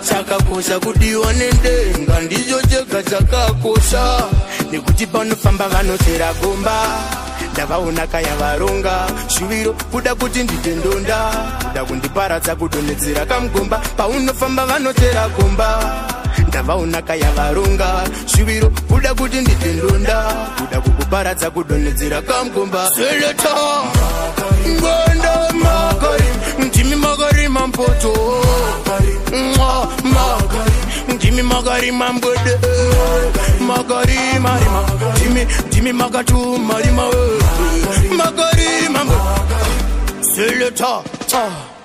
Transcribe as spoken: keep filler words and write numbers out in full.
chakakosha kudiwa nendenga ndicho chega chakakosha nekuti panofamba vanochera gomba ndavaona kaya varonga shuviro kuda kuti ndite ndonda kuda kundiparadza kudonhedzera kamugomba paunofamba vanochera gomba ndavaona kaya varonga shuviro kuda kuti ndite ndonda kuda kukuparadza kudonhedzera kamugomba seleta ngwenda makari ndimi makari mampoto makari ndimi makari mambwede makari marima ndimi ndimi makatu marima makari mambwede seleta